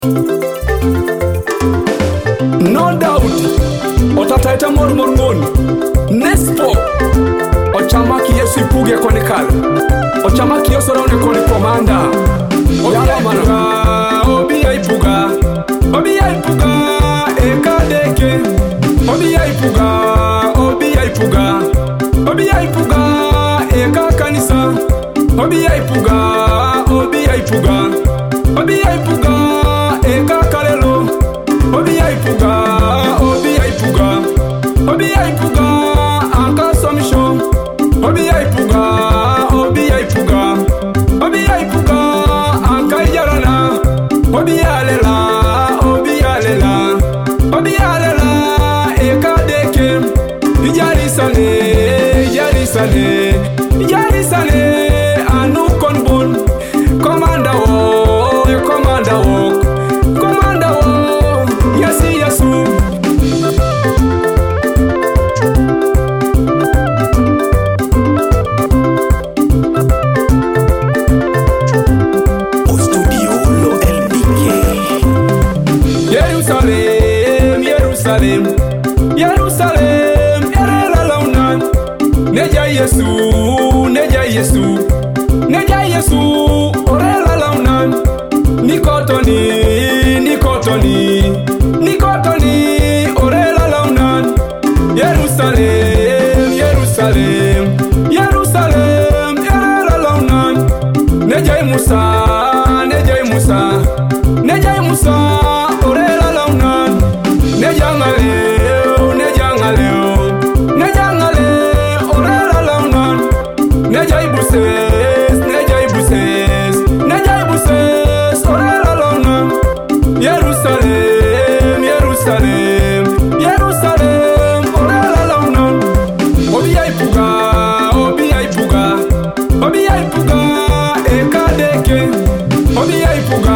No doubt otataita mormon Nespo ochamaki Yesu ipuge kone kala ochamaki Yesu raone kone komanda Obi ya ipuga ekadeke Obi ya ipuga eka kanisa Obi ya ipuga eka kalelo Obi ya ipuga anka somisho Obi ya ipuga anka yarana Obi ya lela eka deke Yarisane anu konbon komanda wo Yesu O studio lo LBK Jerusalem erela launan Neja Yesu orela launan Nikotoni orela launan Jerusalem erela launan Neja Musa orela launan Neja ngale orela launan Neja ibuses orela launan Jerusalem orela launan Obi ya ipuga ekadeke Obi ya ipuga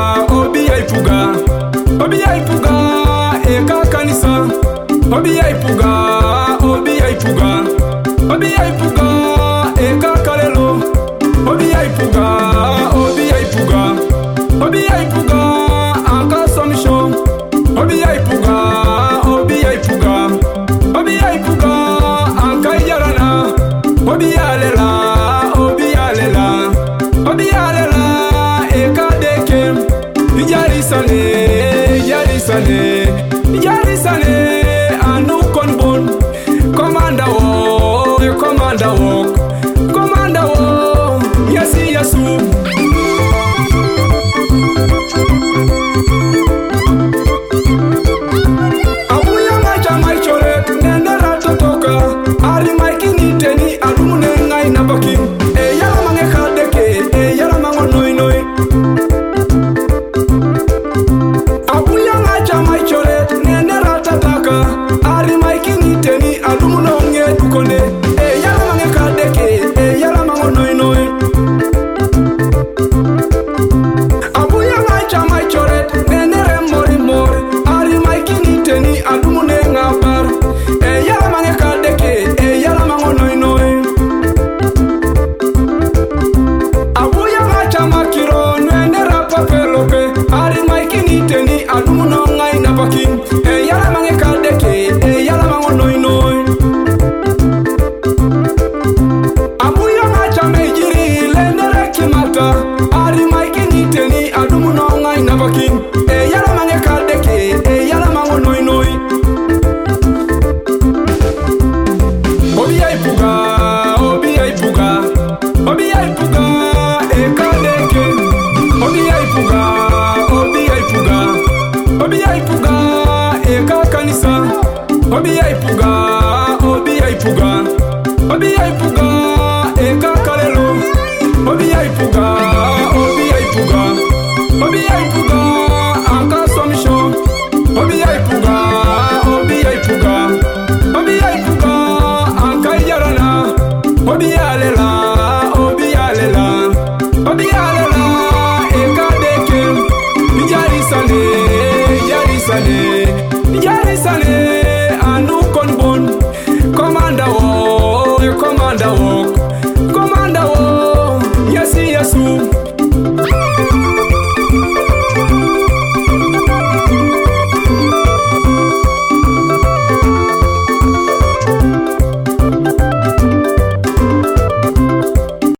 eka kanisa Obi ya ipuga eka kalelo Obi ya ipuga anka somisho Obi ya ipuga anka yarana Obi ya lela eka deke Yarisane anu konbon komanda wo Yesu Abuya macha maichore nendera totoka ari maikini teni adumune ngai nabakin yala mange khadeke yala mango noi Abuya macha maichore nendera tataka ari maikini teni adumune nge dukone yala mange khadeke yala mango noi Abuya macha maichore nendere mori ari maikini teni adumune ngabar yala mange khadeke yala mango noi Abuya macha makiro nendera papelope ari maikini teni adumuno ngai nabakin yala mange khadeke yala mango noi Abuya macha mejiri lendere kimata ari maikini teni adumuno ngai nabakin yala mange khadeke yala mango noi Obi ya ipuga ekadeke Obi ya ipuga eka kanisa Obi ya ipuga eka kalelo Obi ya ipuga anka somisho Obi ya ipuga anka yarana Obi ya lela eka deke Yarisane anu konbon komanda wo